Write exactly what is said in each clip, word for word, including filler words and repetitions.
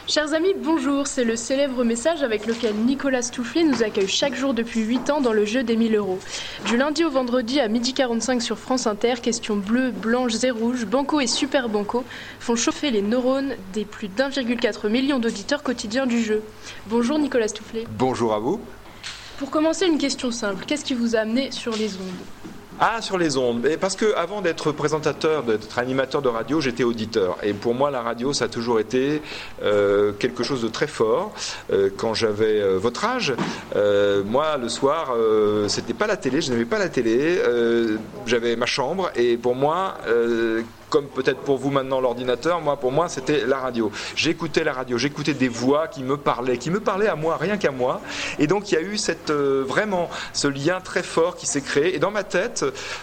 Chers amis, bonjour, c'est le célèbre message avec lequel Nicolas Stoufflet nous accueille chaque jour depuis huit ans dans le jeu des mille euros. Du lundi au vendredi à midi quarante-cinq sur France Inter, questions bleues, blanches et rouges, banco et super banco font chauffer les neurones des plus d'un virgule quatre million d'auditeurs quotidiens du jeu. Bonjour Nicolas Stoufflet. Bonjour à vous. Pour commencer, une question simple, qu'est-ce qui vous a amené sur les ondes ? Ah, sur les ondes. Parce que avant d'être présentateur, d'être animateur de radio, j'étais auditeur. Et pour moi, la radio, ça a toujours été euh, quelque chose de très fort. Euh, quand j'avais euh, votre âge, euh, moi, le soir, euh, c'était pas la télé, je n'aimais pas la télé. Euh, j'avais ma chambre et pour moi, euh, comme peut-être pour vous maintenant l'ordinateur, moi pour moi c'était la radio. J'écoutais la radio, j'écoutais des voix qui me parlaient, qui me parlaient à moi, rien qu'à moi. Et donc il y a eu cette, euh, vraiment ce lien très fort qui s'est créé. Et dans ma tête,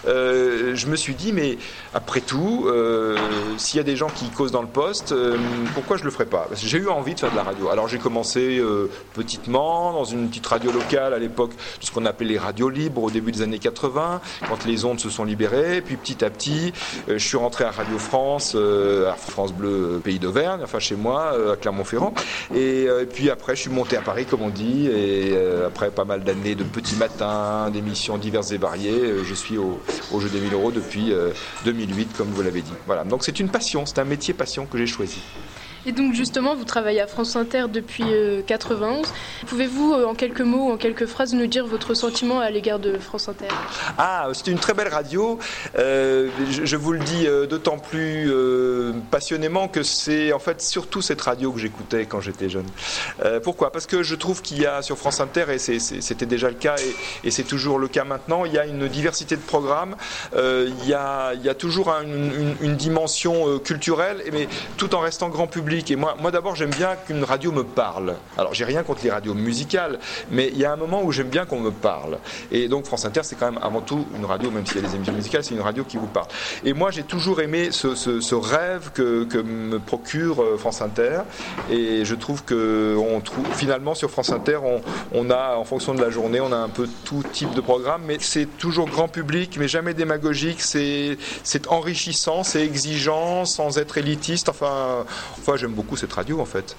euh, je me suis dit, mais après tout, euh, s'il y a des gens qui causent dans le poste, euh, pourquoi je le ferais pas ? Parce que j'ai eu envie de faire de la radio. Alors j'ai commencé euh, petitement, dans une petite radio locale à l'époque, ce qu'on appelait les radios libres au début des années quatre-vingts, quand les ondes se sont libérées. Puis petit à petit, euh, je suis rentré à Radio France, euh, à France Bleu, Pays d'Auvergne, enfin chez moi, euh, à Clermont-Ferrand. Et, euh, et puis après, je suis monté à Paris, comme on dit. Et euh, après pas mal d'années de petits matins, d'émissions diverses et variées, euh, je suis au, au jeu des mille euros depuis euh, deux mille huit, comme vous l'avez dit. Voilà. Donc c'est une passion, c'est un métier passion que j'ai choisi. Et donc justement, vous travaillez à France Inter depuis euh, quatre-vingt-onze. Pouvez-vous, euh, en quelques mots, en quelques phrases, nous dire votre sentiment à l'égard de France Inter ? Ah, c'est une très belle radio. Euh, je, je vous le dis euh, d'autant plus euh, passionnément que c'est en fait surtout cette radio que j'écoutais quand j'étais jeune. Euh, pourquoi ? Parce que je trouve qu'il y a sur France Inter, et c'est, c'est, c'était déjà le cas et, et c'est toujours le cas maintenant, il y a une diversité de programmes, euh, il, y a, il y a toujours un, une, une dimension euh, culturelle, mais tout en restant grand public. Et moi, moi d'abord, j'aime bien qu'une radio me parle. Alors, j'ai rien contre les radios musicales, mais il y a un moment où j'aime bien qu'on me parle. Et donc, France Inter, c'est quand même avant tout une radio, même s'il y a des émissions musicales, c'est une radio qui vous parle. Et moi, j'ai toujours aimé ce, ce, ce rêve que, que me procure France Inter. Et je trouve que on trouve, finalement, sur France Inter, on, on a, en fonction de la journée, on a un peu tout type de programme, mais c'est toujours grand public, mais jamais démagogique. C'est, c'est enrichissant, c'est exigeant, sans être élitiste. Enfin, enfin j'aime beaucoup cette radio en fait.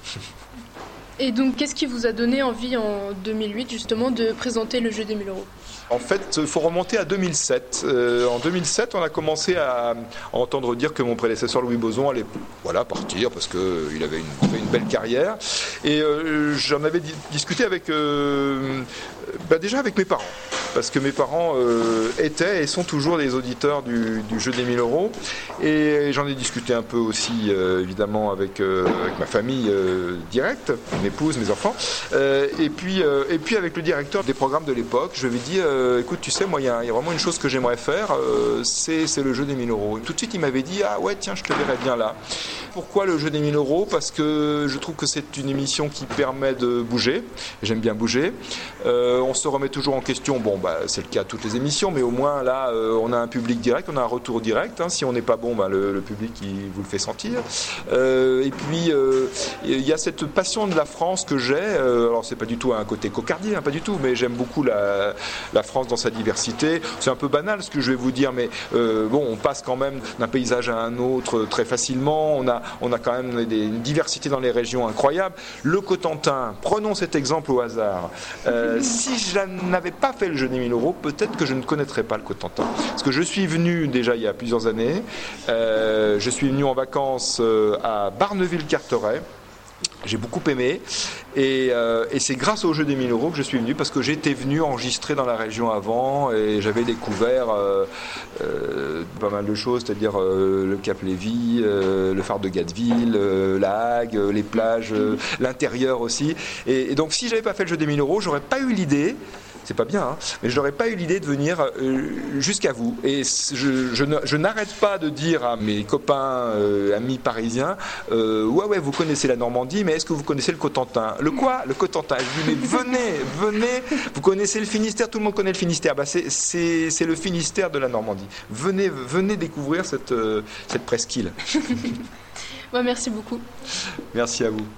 Et donc, qu'est-ce qui vous a donné envie en deux mille huit justement de présenter le jeu des mille euros ? En fait, il faut remonter à deux mille sept. Euh, en deux mille sept, on a commencé à, à entendre dire que mon prédécesseur Louis Boson allait voilà, partir parce qu'il avait une, avait une belle carrière. Et euh, j'en avais di- discuté avec, euh, bah déjà avec mes parents. Parce que mes parents euh, étaient et sont toujours des auditeurs du, du jeu des mille euros. Et j'en ai discuté un peu aussi, euh, évidemment, avec, euh, avec ma famille euh, directe, mon épouse, mes enfants. Euh, et, puis, euh, et puis avec le directeur des programmes de l'époque, je lui ai dit, euh, écoute, tu sais, moi, il y, y a vraiment une chose que j'aimerais faire, euh, c'est, c'est le jeu des mille euros. Et tout de suite, il m'avait dit, ah ouais, tiens, je te verrais bien là. Pourquoi le jeu des mille euros ? Parce que je trouve que c'est une émission qui permet de bouger. J'aime bien bouger. Euh, on se remet toujours en question. Bon, bah, c'est le cas à toutes les émissions, mais au moins là, euh, on a un public direct, on a un retour direct. Hein. Si on n'est pas bon, bah, le, le public il vous le fait sentir. Euh, et puis, euh, il y a cette passion de la France que j'ai. Euh, alors, c'est pas du tout un côté cocardier, hein, pas du tout, mais j'aime beaucoup la, la France dans sa diversité. C'est un peu banal ce que je vais vous dire, mais euh, bon, on passe quand même d'un paysage à un autre très facilement. On a, on a quand même des, une diversité dans les régions incroyable. Le Cotentin, prenons cet exemple au hasard. Euh, si je n'avais pas fait le jeu des mille euros, peut-être que je ne connaîtrais pas le Cotentin. Parce que je suis venu déjà il y a plusieurs années. Euh, je suis venu en vacances euh, à Barneville-Carteret. J'ai beaucoup aimé et, euh, et c'est grâce au jeu des mille euros que je suis venu parce que j'étais venu enregistrer dans la région avant et j'avais découvert euh, euh, pas mal de choses, c'est-à-dire euh, le Cap Lévy, euh, le phare de Gatteville, euh, la Hague, euh, les plages, euh, l'intérieur aussi. Et, et donc si j'avais pas fait le jeu des mille euros, j'aurais pas eu l'idée. C'est pas bien, hein, mais je n'aurais pas eu l'idée de venir euh, jusqu'à vous. Et je, je, ne, je n'arrête pas de dire à mes copains, euh, amis parisiens, euh, ouais, ouais, vous connaissez la Normandie, mais est-ce que vous connaissez le Cotentin ? Le quoi ? Le Cotentin. Je dis, mais venez, venez, vous connaissez le Finistère, tout le monde connaît le Finistère. Bah, c'est, c'est, c'est le Finistère de la Normandie. Venez, venez découvrir cette, euh, cette presqu'île. Ouais, merci beaucoup. Merci à vous.